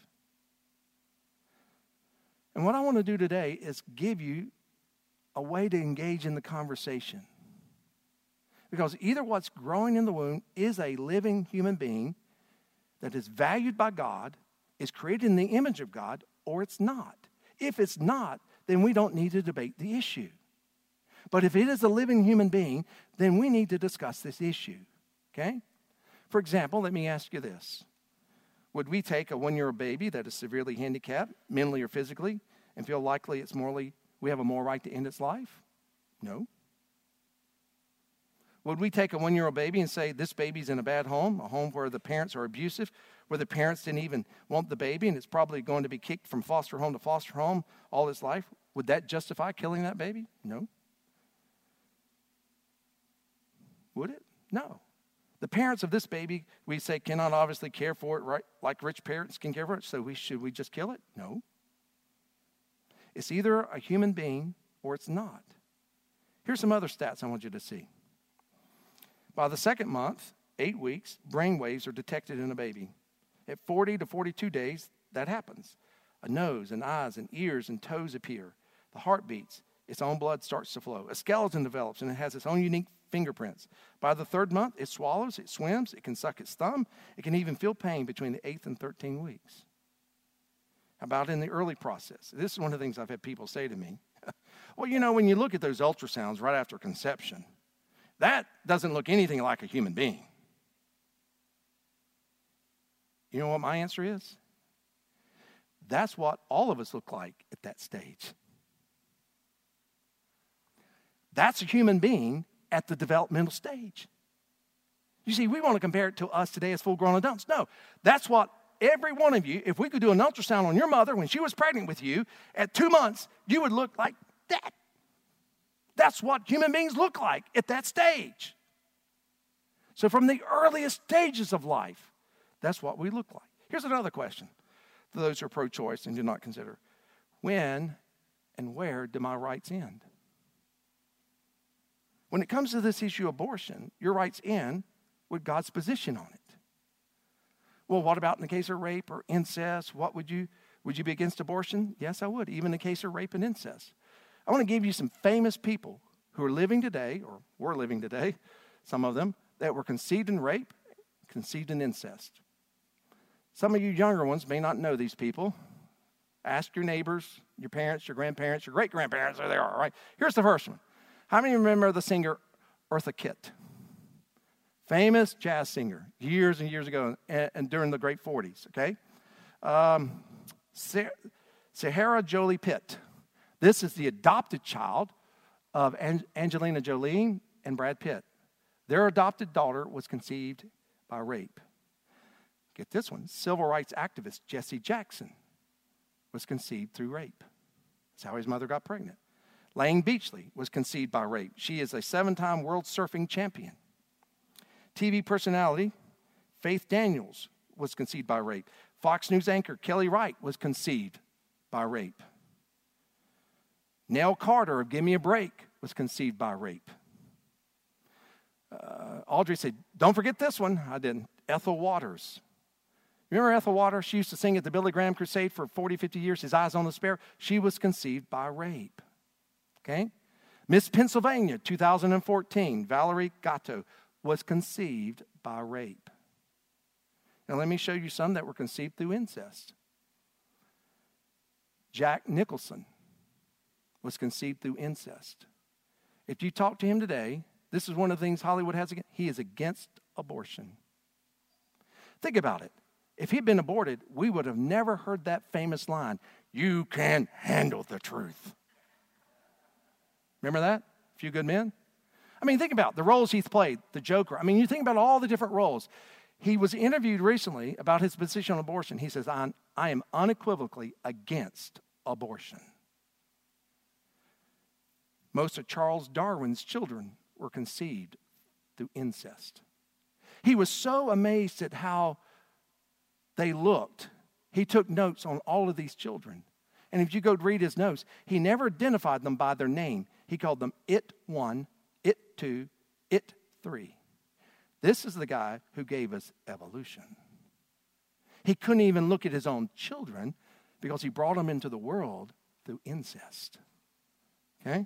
And what I want to do today is give you a way to engage in the conversation. Because either what's growing in the womb is a living human being that is valued by God, is created in the image of God, or it's not. If it's not, then we don't need to debate the issue. But if it is a living human being, then we need to discuss this issue. Okay? For example, let me ask you this. Would we take a 1-year-old baby that is severely handicapped, mentally or physically, and feel likely we have a moral right to end its life? No. Would we take a 1-year-old baby and say, this baby's in a bad home, a home where the parents are abusive, where the parents didn't even want the baby, and it's probably going to be kicked from foster home to foster home all its life? Would that justify killing that baby? No. Would it? No. The parents of this baby, we say, cannot obviously care for it right like rich parents can care for it, so should we just kill it? No. It's either a human being or it's not. Here's some other stats I want you to see. By the 2nd month, 8 weeks, brain waves are detected in a baby. At 40 to 42 days, that happens. A nose and eyes and ears and toes appear. The heart beats. Its own blood starts to flow. A skeleton develops, and it has its own unique fingerprints. By the 3rd month, it swallows, it swims, it can suck its thumb. It can even feel pain between the 8th and 13 weeks. How about in the early process? This is one of the things I've had people say to me. Well, when you look at those ultrasounds right after conception, that doesn't look anything like a human being. You know what my answer is? That's what all of us look like at that stage. That's a human being at the developmental stage. You see, we want to compare it to us today as full-grown adults. No, that's what every one of you, if we could do an ultrasound on your mother when she was pregnant with you, at 2 months, you would look like that. That's what human beings look like at that stage. So from the earliest stages of life, that's what we look like. Here's another question for those who are pro-choice and do not consider. When and where do my rights end? When it comes to this issue of abortion, your rights end with God's position on it. Well, what about in the case of rape or incest? Would you be against abortion? Yes, I would, even in the case of rape and incest. I want to give you some famous people who are living today, or were living today, some of them, that were conceived in rape, conceived in incest. Some of you younger ones may not know these people. Ask your neighbors, your parents, your grandparents, your great-grandparents. There they are, right? Here's the first one. How many remember the singer Eartha Kitt? Famous jazz singer years and years ago and during the great 40s, okay? Sahara Jolie Pitt. This is the adopted child of Angelina Jolie and Brad Pitt. Their adopted daughter was conceived by rape. Get this one. Civil rights activist Jesse Jackson was conceived through rape. That's how his mother got pregnant. Lang Beachley was conceived by rape. She is a 7-time world surfing champion. TV personality Faith Daniels was conceived by rape. Fox News anchor Kelly Wright was conceived by rape. Nell Carter of Give Me a Break was conceived by rape. Audrey said, don't forget this one. I didn't. Ethel Waters. Remember Ethel Waters? She used to sing at the Billy Graham Crusade for 40, 50 years, His Eyes on the Sparrow. She was conceived by rape. Okay? Miss Pennsylvania, 2014, Valerie Gatto was conceived by rape. Now let me show you some that were conceived through incest. Jack Nicholson was conceived through incest. If you talk to him today, this is one of the things Hollywood has against. He is against abortion. Think about it. If he'd been aborted, we would have never heard that famous line, "You can handle the truth." Remember that? A Few Good Men? I mean, think about the roles he's played, the Joker. I mean, you think about all the different roles. He was interviewed recently about his position on abortion. He says, I am unequivocally against abortion. Most of Charles Darwin's children were conceived through incest. He was so amazed at how they looked. He took notes on all of these children. And if you go read his notes, he never identified them by their name. He called them It 1, It 2, It 3. This is the guy who gave us evolution. He couldn't even look at his own children because he brought them into the world through incest. Okay?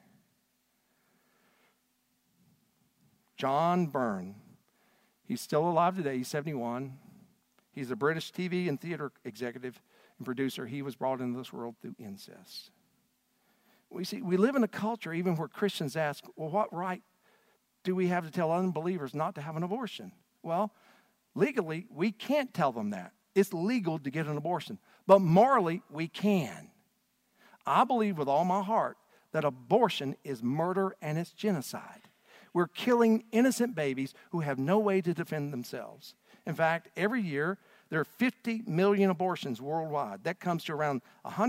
John Byrne. He's still alive today. He's 71. He's a British TV and theater executive and producer. He was brought into this world through incest. We live in a culture even where Christians ask, well, what right do we have to tell unbelievers not to have an abortion? Well, legally, we can't tell them that. It's legal to get an abortion. But morally, we can. I believe with all my heart that abortion is murder and it's genocide. We're killing innocent babies who have no way to defend themselves. In fact, every year, there are 50 million abortions worldwide. That comes to around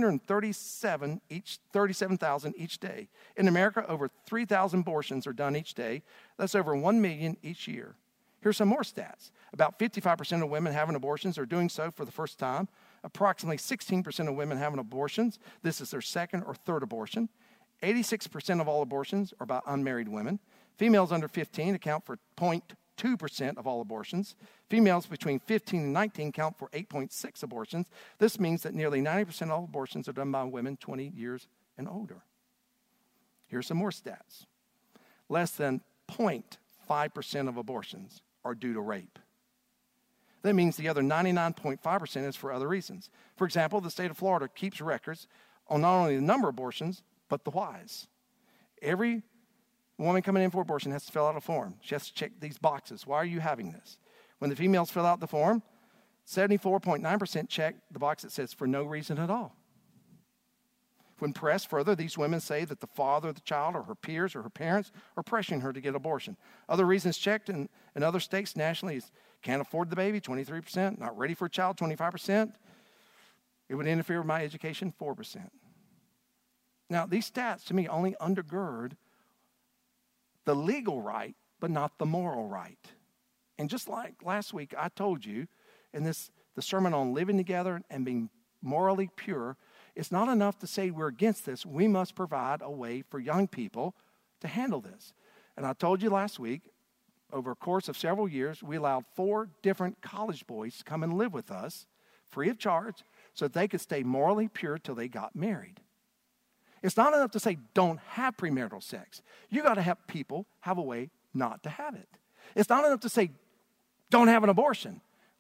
37,000 each day. In America, over 3,000 abortions are done each day. That's over 1 million each year. Here's some more stats. About 55% of women having abortions are doing so for the first time. Approximately 16% of women having abortions, this is their second or third abortion. 86% of all abortions are by unmarried women. Females under 15 account for 0.2% of all abortions. Females between 15 and 19 count for 8.6 abortions. This means that nearly 90% of all abortions are done by women 20 years and older. Here's some more stats. Less than 0.5% of abortions are due to rape. That means the other 99.5% is for other reasons. For example, the state of Florida keeps records on not only the number of abortions, but the whys. Every woman coming in for abortion has to fill out a form. She has to check these boxes. Why are you having this? When the females fill out the form, 74.9% check the box that says for no reason at all. When pressed further, these women say that the father of the child or her peers or her parents are pressuring her to get abortion. Other reasons checked in other states nationally is can't afford the baby, 23%, not ready for a child, 25%. It would interfere with my education, 4%. Now, these stats to me only undergird the legal right, but not the moral right. And just like last week, I told you in the sermon on living together and being morally pure, it's not enough to say we're against this. We must provide a way for young people to handle this. And I told you last week, over a course of several years, we allowed 4 different college boys to come and live with us free of charge so that they could stay morally pure till they got married. It's not enough to say don't have premarital sex. You got to help people have a way not to have it. It's not enough to say don't have an abortion.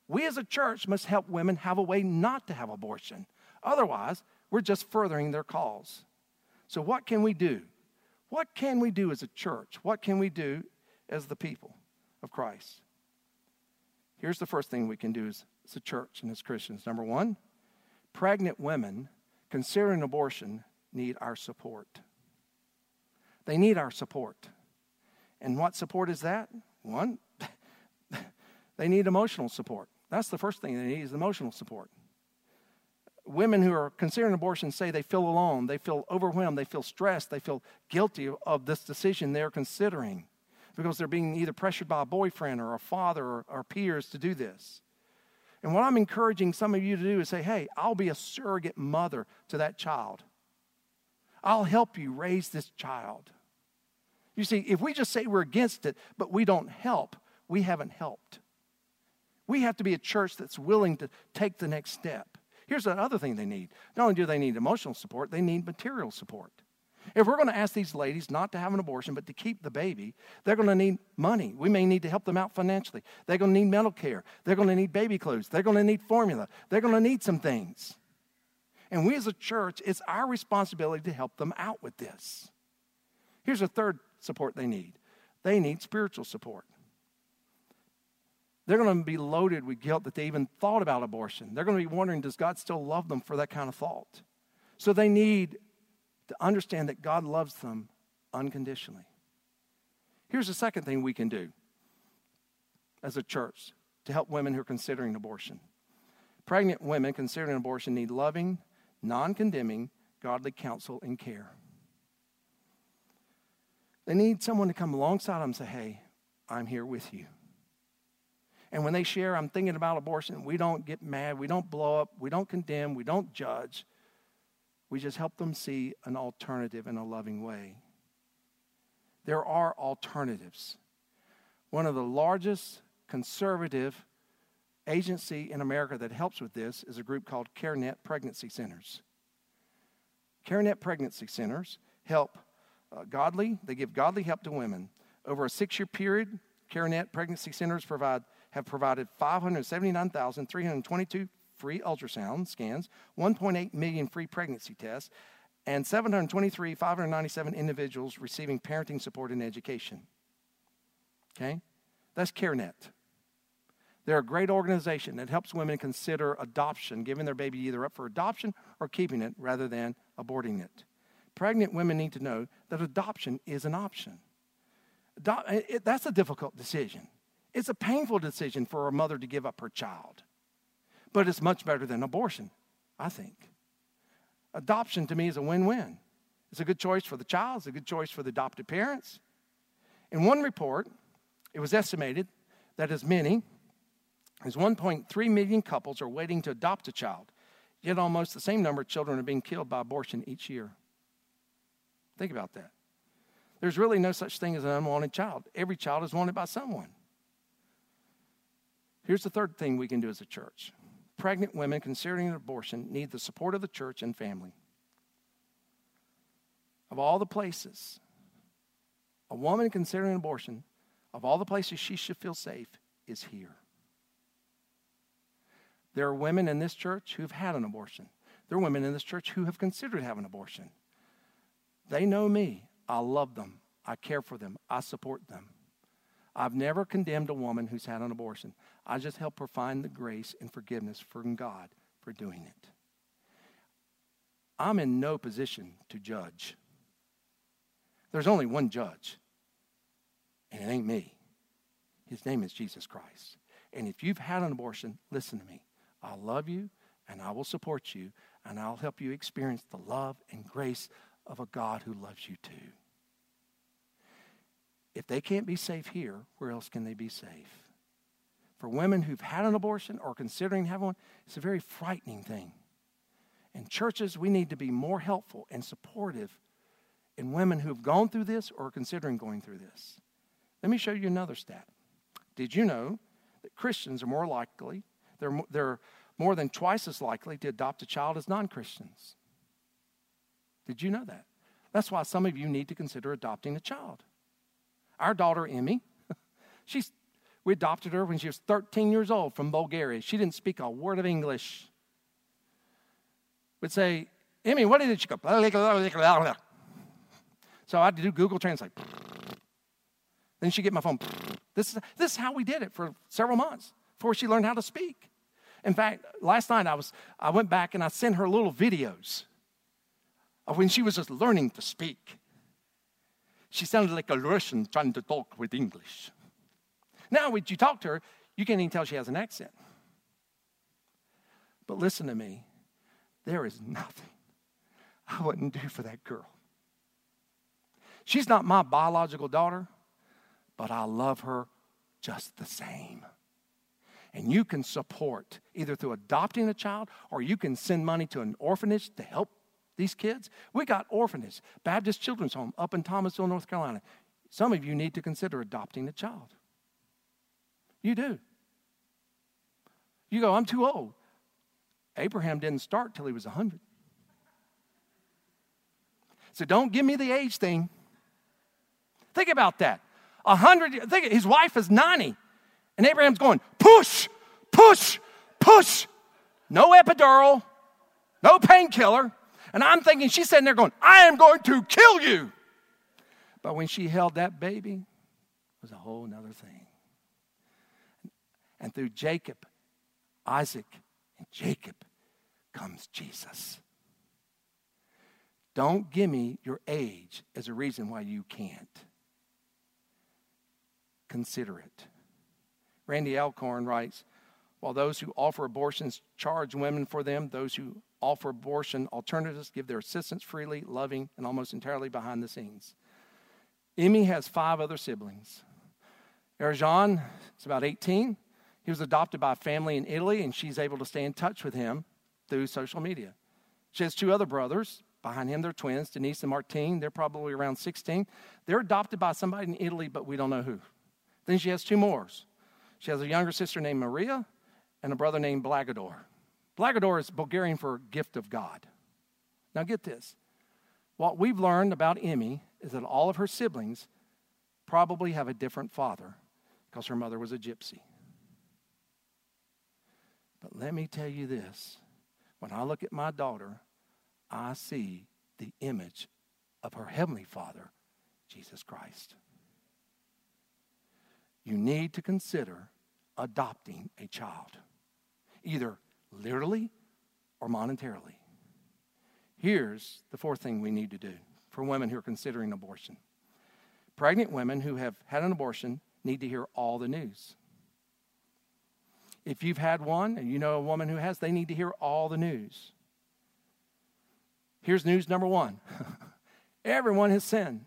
We as a church must help women have a way not to have abortion. Otherwise, we're just furthering their cause. So what can we do? What can we do as a church? What can we do as the people of Christ? Here's the first thing we can do as a church and as Christians. Number one, pregnant women considering abortion need our support. They need our support. And what support is that? One, they need emotional support. That's the first thing they need is emotional support. Women who are considering abortion say they feel alone, they feel overwhelmed, they feel stressed, they feel guilty of this decision they're considering because they're being either pressured by a boyfriend or a father or peers to do this. And what I'm encouraging some of you to do is say, hey, I'll be a surrogate mother to that child. I'll help you raise this child. You see, if we just say we're against it, but we don't help, we haven't helped. We have to be a church that's willing to take the next step. Here's the other thing they need. Not only do they need emotional support, they need material support. If we're going to ask these ladies not to have an abortion but to keep the baby, they're going to need money. We may need to help them out financially. They're going to need medical care. They're going to need baby clothes. They're going to need formula. They're going to need some things. And we as a church, it's our responsibility to help them out with this. Here's a third support they need. They need spiritual support. They're going to be loaded with guilt that they even thought about abortion. They're going to be wondering, does God still love them for that kind of thought? So they need to understand that God loves them unconditionally. Here's the second thing we can do as a church to help women who are considering abortion. Pregnant women considering abortion need loving, non-condemning, godly counsel and care. They need someone to come alongside them and say, hey, I'm here with you. And when they share, I'm thinking about abortion, we don't get mad, we don't blow up, we don't condemn, we don't judge. We just help them see an alternative in a loving way. There are alternatives. One of the largest conservative agency in America that helps with this is a group called CareNet Pregnancy Centers. CareNet Pregnancy Centers help they give godly help to women. Over a 6-year period, CareNet Pregnancy Centers have provided 579,322 free ultrasound scans, 1.8 million free pregnancy tests, and 597 individuals receiving parenting support and education. Okay? That's CareNet. They're a great organization that helps women consider adoption, giving their baby either up for adoption or keeping it rather than aborting it. Pregnant women need to know that adoption is an option. That's a difficult decision. It's a painful decision for a mother to give up her child. But it's much better than abortion, I think. Adoption to me is a win-win. It's a good choice for the child. It's a good choice for the adopted parents. In one report, it was estimated that as many as 1.3 million couples are waiting to adopt a child, yet almost the same number of children are being killed by abortion each year. Think about that. There's really no such thing as an unwanted child. Every child is wanted by someone. Here's the third thing we can do as a church. Pregnant women considering an abortion need the support of the church and family. Of all the places, a woman considering an abortion, of all the places she should feel safe, is here. There are women in this church who've had an abortion. There are women in this church who have considered having an abortion. They know me. I love them. I care for them. I support them. I've never condemned a woman who's had an abortion. I just help her find the grace and forgiveness from God for doing it. I'm in no position to judge. There's only one judge, and it ain't me. His name is Jesus Christ. And if you've had an abortion, listen to me. I love you, and I will support you, and I'll help you experience the love and grace of a God who loves you too. If they can't be safe here, where else can they be safe? For women who've had an abortion or considering having one, it's a very frightening thing. In churches, we need to be more helpful and supportive in women who've gone through this or are considering going through this. Let me show you another stat. Did you know that Christians are more likely, they're more than twice as likely to adopt a child as non-Christians? Did you know that? That's why some of you need to consider adopting a child. Our daughter, Emmy, We adopted her when she was 13 years old from Bulgaria. She didn't speak a word of English. We'd say, Emmy, what did it? She go, blah, blah, blah, blah, blah. So I had to do Google Translate. Then she'd get my phone. This is how we did it for several months before she learned how to speak. In fact, last night I went back and I sent her little videos of when she was just learning to speak. She sounded like a Russian trying to talk with English. Now, when you talk to her, you can't even tell she has an accent. But listen to me. There is nothing I wouldn't do for that girl. She's not my biological daughter, but I love her just the same. And you can support either through adopting a child or you can send money to an orphanage to help these kids. We got orphanages, Baptist Children's Home up in Thomasville, North Carolina. Some of you need to consider adopting a child. You do. You go, I'm too old. Abraham didn't start till he was 100. So don't give me the age thing. Think about that. 100, his wife is 90. And Abraham's going, push, push, push. No epidural, no painkiller. And I'm thinking, she's sitting there going, I am going to kill you. But when she held that baby, it was a whole nother thing. And through Jacob, Isaac, and Jacob comes Jesus. Don't give me your age as a reason why you can't. Consider it. Randy Alcorn writes, while those who offer abortions charge women for them, those who offer abortion alternatives give their assistance freely, loving, and almost entirely behind the scenes. Emmy has 5 other siblings. Erjan is about 18. He was adopted by a family in Italy, and she's able to stay in touch with him through social media. She has 2 other brothers. Behind him, they're twins, Denise and Martine. They're probably around 16. They're adopted by somebody in Italy, but we don't know who. Then she has 2 more. She has a younger sister named Maria and a brother named Blagodor. Blagodor is Bulgarian for gift of God. Now get this. What we've learned about Emmy is that all of her siblings probably have a different father because her mother was a gypsy. But let me tell you this. When I look at my daughter, I see the image of her heavenly Father, Jesus Christ. You need to consider adopting a child, either literally or monetarily. Here's the 4th thing we need to do for women who are considering abortion. Pregnant women who have had an abortion need to hear all the news. If you've had one and you know a woman who has, they need to hear all the news. Here's news number 1. Everyone has sinned,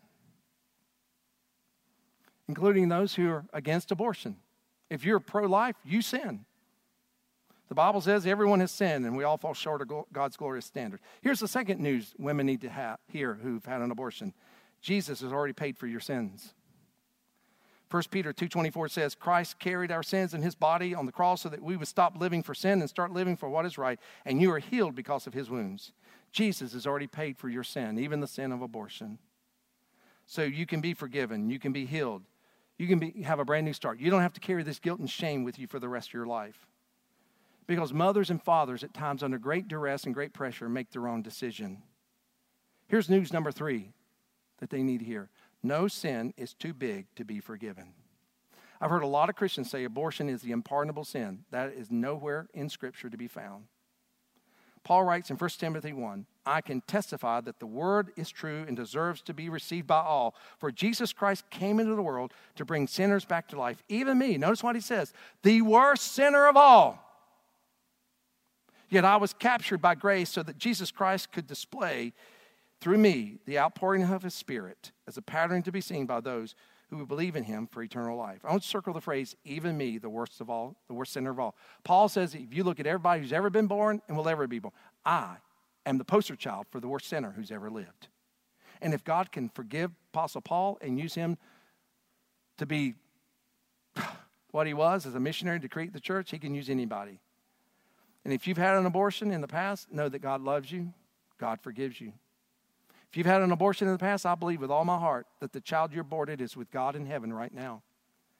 including those who are against abortion. If you're pro-life, you sin. The Bible says everyone has sinned and we all fall short of God's glorious standard. Here's the second news women need to hear who've had an abortion. Jesus has already paid for your sins. 1 Peter 2:24 says, Christ carried our sins in his body on the cross so that we would stop living for sin and start living for what is right, and you are healed because of his wounds. Jesus has already paid for your sin, even the sin of abortion. So you can be forgiven, you can be healed, you can have a brand new start. You don't have to carry this guilt and shame with you for the rest of your life. Because mothers and fathers at times under great duress and great pressure make the wrong decision. Here's news number 3 that they need to hear. No sin is too big to be forgiven. I've heard a lot of Christians say abortion is the unpardonable sin. That is nowhere in Scripture to be found. Paul writes in 1 Timothy 1, I can testify that the word is true and deserves to be received by all. For Jesus Christ came into the world to bring sinners back to life. Even me, notice what he says, the worst sinner of all. Yet I was captured by grace so that Jesus Christ could display through me the outpouring of his Spirit as a pattern to be seen by those who believe in him for eternal life. I want to circle the phrase, even me, the worst of all, the worst sinner of all. Paul says, if you look at everybody who's ever been born and will ever be born, I am the poster child for the worst sinner who's ever lived. And if God can forgive Apostle Paul and use him to be what he was as a missionary to create the church, he can use anybody. And if you've had an abortion in the past, know that God loves you. God forgives you. If you've had an abortion in the past, I believe with all my heart that the child you aborted is with God in heaven right now.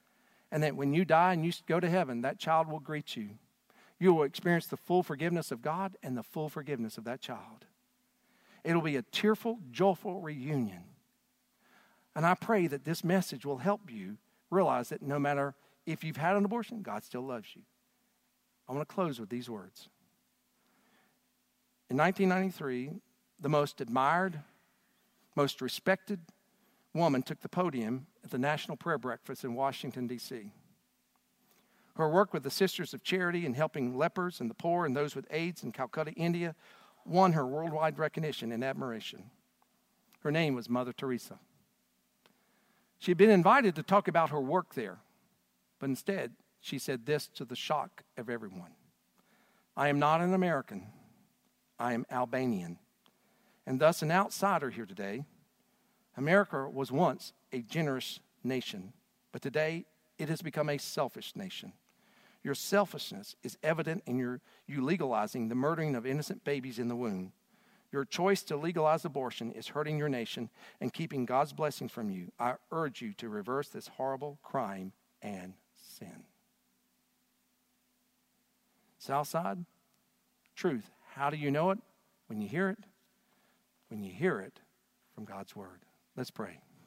And that when you die and you go to heaven, that child will greet you. You will experience the full forgiveness of God and the full forgiveness of that child. It'll be a tearful, joyful reunion. And I pray that this message will help you realize that no matter if you've had an abortion, God still loves you. I want to close with these words. In 1993, the most admired, most respected woman took the podium at the National Prayer Breakfast in Washington, D.C. Her work with the Sisters of Charity in helping lepers and the poor and those with AIDS in Calcutta, India, won her worldwide recognition and admiration. Her name was Mother Teresa. She had been invited to talk about her work there, but instead she said this to the shock of everyone. I am not an American. I am Albanian, and thus an outsider here today. America was once a generous nation, but today it has become a selfish nation. Your selfishness is evident in you legalizing the murdering of innocent babies in the womb. Your choice to legalize abortion is hurting your nation and keeping God's blessings from you. I urge you to reverse this horrible crime and sin. Southside, truth. How do you know it? When you hear it. When you hear it from God's word. Let's pray.